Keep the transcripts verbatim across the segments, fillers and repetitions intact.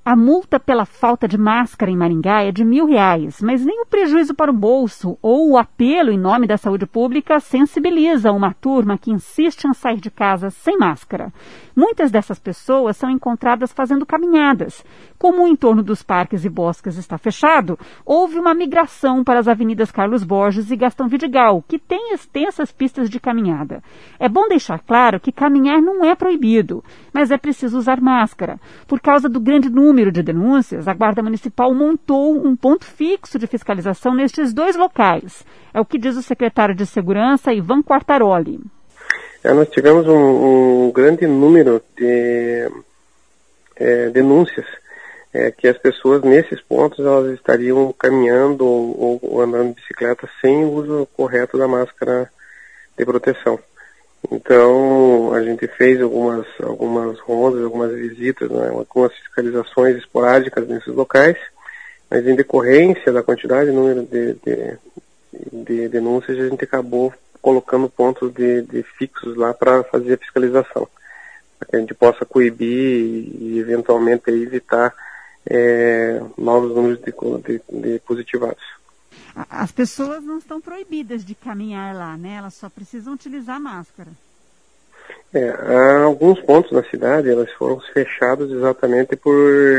A multa pela falta de máscara em Maringá é de mil reais, mas nem o prejuízo para o bolso ou o apelo em nome da saúde pública sensibiliza uma turma que insiste em sair de casa sem máscara. Muitas dessas pessoas são encontradas fazendo caminhadas. Como o entorno dos parques e bosques está fechado, houve uma migração para as avenidas Carlos Borges e Gastão Vidigal, que tem extensas pistas de caminhada. É bom deixar claro que caminhar não é proibido, mas é preciso usar máscara. Por causa do grande número de denúncias, a Guarda Municipal montou um ponto fixo de fiscalização nestes dois locais. É o que diz o secretário de Segurança, Ivan Quartaroli. É, nós tivemos um, um grande número de é, denúncias é, que as pessoas nesses pontos elas estariam caminhando ou, ou andando de bicicleta sem o uso correto da máscara de proteção. Então, a gente fez algumas, algumas rondas, algumas visitas, né, algumas fiscalizações esporádicas nesses locais, mas em decorrência da quantidade, número de, de, de denúncias, a gente acabou colocando pontos de, de fixos lá para fazer a fiscalização, para que a gente possa coibir e, e eventualmente, aí, evitar é, novos números de, de, de positivados. As pessoas não estão proibidas de caminhar lá, né? Elas só precisam utilizar máscara. É, há alguns pontos na cidade, elas foram fechados exatamente por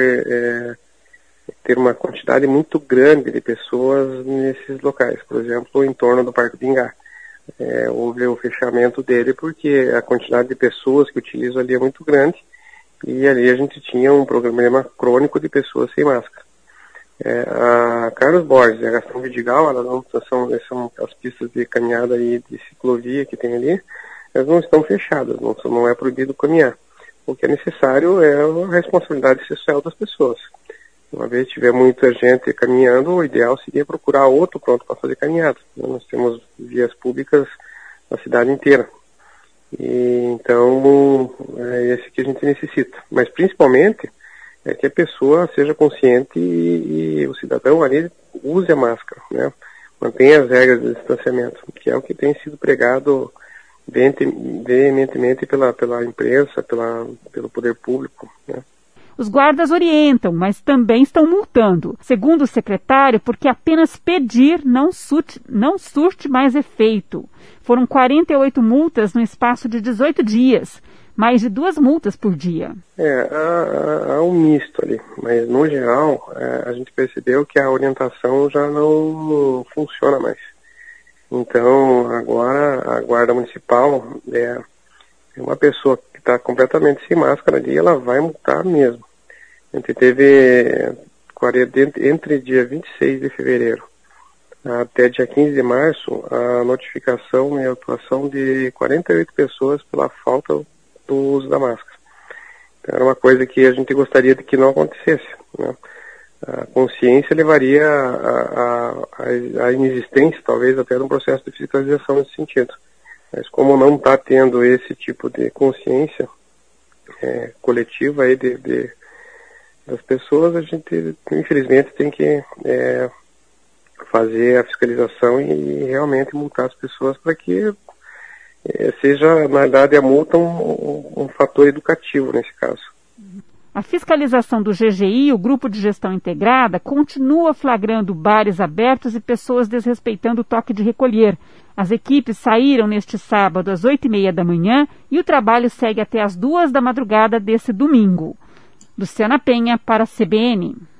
é, ter uma quantidade muito grande de pessoas nesses locais. Por exemplo, em torno do Parque Bingá. É, houve o fechamento dele porque a quantidade de pessoas que utilizam ali é muito grande e ali a gente tinha um problema crônico de pessoas sem máscara. É, a Carlos Borges e a Gastão Vidigal, elas não são, são as pistas de caminhada e de ciclovia que tem ali, elas não estão fechadas, não, não é proibido caminhar. O que é necessário é a responsabilidade social das pessoas. Uma vez que tiver muita gente caminhando, o ideal seria procurar outro pronto para fazer caminhada. Nós temos vias públicas na cidade inteira. E, então, é esse que a gente necessita. Mas, principalmente, é que a pessoa seja consciente e, e o cidadão ali use a máscara, né? Mantenha as regras de distanciamento, que é o que tem sido pregado veementemente pela, pela imprensa, pela, pelo poder público, né? Os guardas orientam, mas também estão multando. Segundo o secretário, porque apenas pedir não surte, não surte mais efeito. Foram quarenta e oito multas no espaço de dezoito dias. Mais de duas multas por dia. É, há, há um misto ali, mas no geral é, a gente percebeu que a orientação já não funciona mais. Então agora a Guarda Municipal é, é uma pessoa que está completamente sem máscara ali, ela vai multar mesmo. A gente teve entre dia vinte e seis de fevereiro até dia quinze de março a notificação e a atuação de quarenta e oito pessoas pela falta do uso da máscara. Então, era uma coisa que a gente gostaria de que não acontecesse, né? A consciência levaria a, a, a inexistência, talvez, até de um processo de fiscalização nesse sentido. Mas como não está tendo esse tipo de consciência é, coletiva aí de, de, das pessoas, a gente, infelizmente, tem que é, fazer a fiscalização e realmente multar as pessoas para que É, seja, na verdade, a multa um, um, um fator educativo nesse caso. A fiscalização do G G I, o Grupo de Gestão Integrada, continua flagrando bares abertos e pessoas desrespeitando o toque de recolher. As equipes saíram neste sábado às oito e meia da manhã e o trabalho segue até às duas da madrugada desse domingo. Luciana Penha para a C B N.